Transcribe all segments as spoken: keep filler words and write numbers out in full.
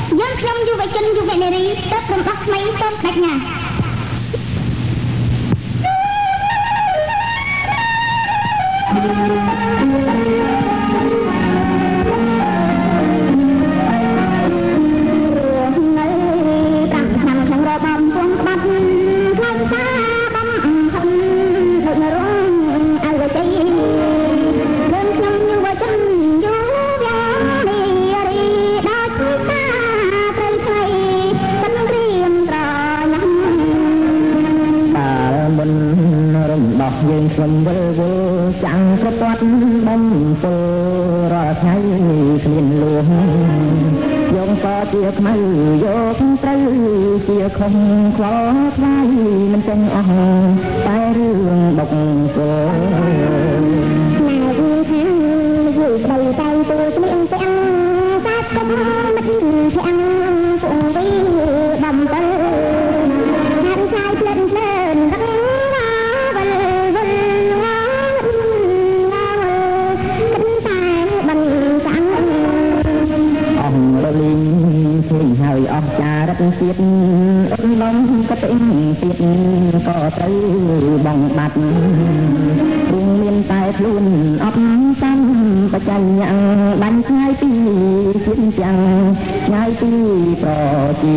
យើងខ្ញុំយុវជនយុវនារីទើបរំដោះថ្មីសូមបញ្ញាយើងខ្ញុំវិលវល់ចាំងប្រព័ន្ធបំពុលរាល់ថ្ងៃគ្មានលួងយកក៏ជាខ្មៅយកត្រូវជាខំខ្វល់ខ្វាយមិនទាំងអស់តែរឿងបុកគោណែវិញខាងយូរបីតែទូស្លៀងទាំងសាច់កុំមិនទាំងពុំវិញបំទៅហាត់ឆាយផ្លែនផ្លែនហើយអស់ចារឹកទៀតអត់លំក៏ពេញទៀតក៏ត្រូវបងបាត់ព្រោះមានតែខ្លួនអត់តាមបច្ចាញ់បាញ់ឆ្ងាយពីជាតិទាំងឆ្ងាយពីប្រជា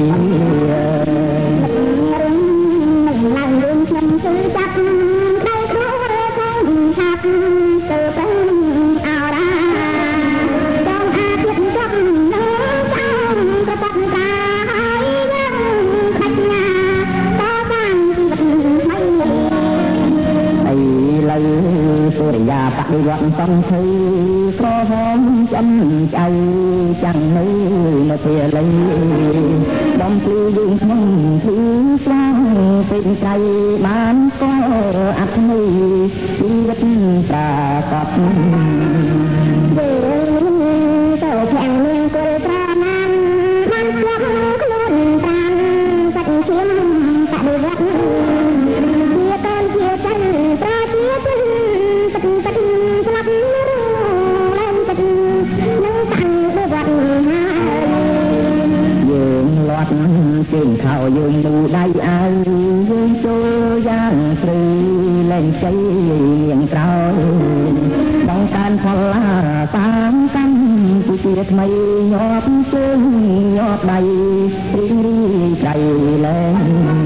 ឡើងរឿងខ្ញុំគឺចាប់ដៃគ្រូខាងខាប់ទៅទៅអរ៉ាបងអាទៀតចាប់នៅតាមប្របាត់តាហើយយ៉ាងបញ្ញាតតាំងជីវិតថ្មីអីលើសុរិយាបដិវត្តសំភ័យក្រហមចំចៅចាំងនៅនៅពេលលៃបំភ្លឺយើងក្នុងភ្លឺស្វាងពេញใจបានស្គាល់អត្ថន័យជីវិតប្រាកដទៅខាងនាងគល់ប្រាណានបានស្លាប់ខ្លួនប្រានសាច់ឈាមបដិវត្តជាតនជាចិនប្រជាជនទឹកទឹកស្លាប់ឡើងទឹកនឹងតាំងបវត្តយើងលាត់ជើងខោយើងឌូដៃអើយើងចូលយ៉ាងព្រឺលែងជ័យនាងក្រោយបងតានផលឡាតាមកាន់ជាថ្មីញាប់ជើងញាប់ដៃរីងរីใจលែង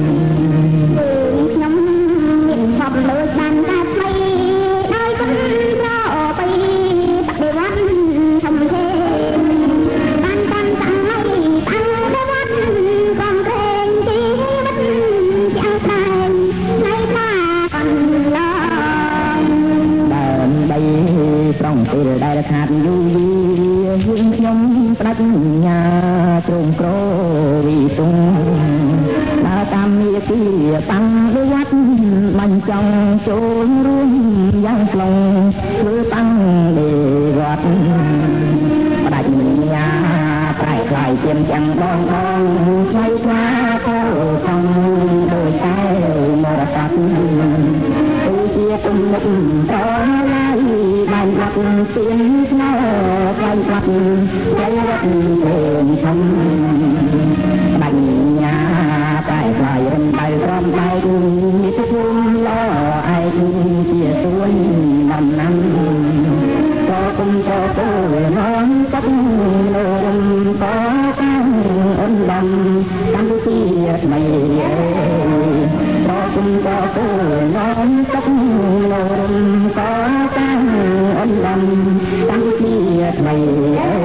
ខ្ញុំមានខំលើបានតែថ្មីដោយគុណប្រអពីបដិវត្តធំទេបានតាំងតាំងឲ្យតាំងបវត្តកំព្រេងជីវិតយ៉ាងតែในថាកន្លងបានបីប្រងពេលដែលខាត់យូរយើងខ្ញុំបដិញ្ញាទ្រង់ក្រវិទុងដើរតាមនីតិតាំងវត្តបញ្ចង់ចូលរួមយ៉ាងខ្លងធ្វើតាំងដេវត្តបដិញ្ញាប្រែខ្លាយជាទាំងបងបងឆ្លៃខ្លាទៅសំដោយតែមរតកទូជាគុំមុខតឡាយបានបាត់ទៀនស្នោខ្លាយបាត់តែវត្តព្រមធំបញ្ញាតែខ្លាយរំដៃរំដៃនេះទៅគុំឡឯងជាសួនដំណាំក៏គុំក៏ទៅនំទឹកលោរំក៏កាំអនដំកម្ពុជាថ្មីក៏គុំក៏ទៅនំទឹកលោរំក៏កាំអនដំកម្ពុជាថ្មី